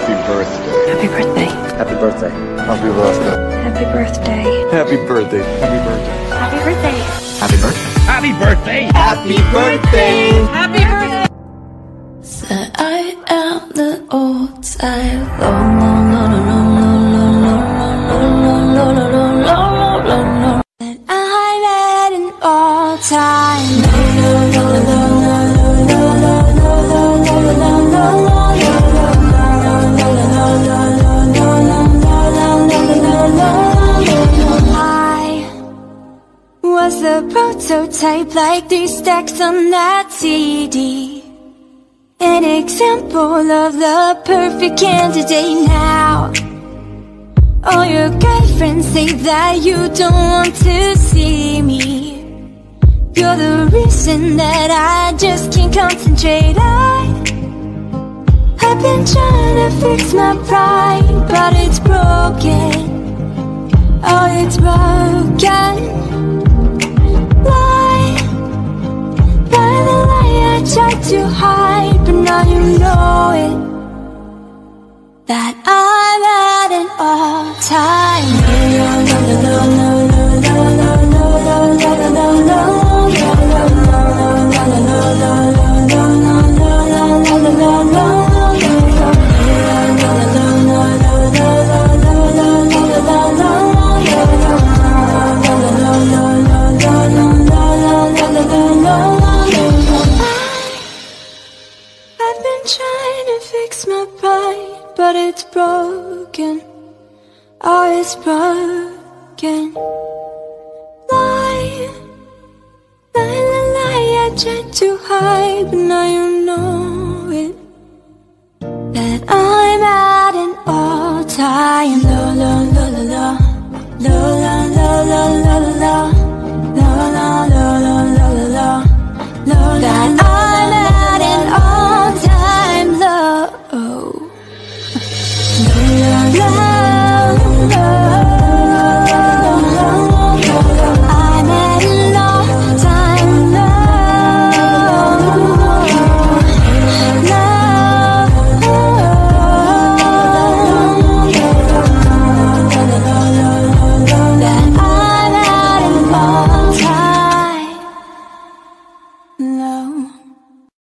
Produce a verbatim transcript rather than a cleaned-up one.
Happy birthday. Happy birthday. Happy birthday. Happy birthday. Happy birthday. Happy birthday. Happy birthday. Happy birthday. Happy birthday. Happy birthday! Happy birthday. Happy birthday. So I am the old time. Long, long, long, long, long, long, long, long, long, long, long, long, long. And I'm at an all time. Was a prototype like these stacks on that C D. An example of the perfect candidate now. All your girlfriends say that you don't want to see me. You're the reason that I just can't concentrate. I, I've been trying to fix my pride, but it's broken. Oh, it's broken. Lie, lie, the lie I tried to hide, but now you know it, that I'm at an all-time. I've been trying to fix my pride, but it's broken. Oh, it's broken. Lie, lie, lie, lie, I tried to hide, but now you know it, that I'm at an all-time low, low, low, low, low, low, low, low, low.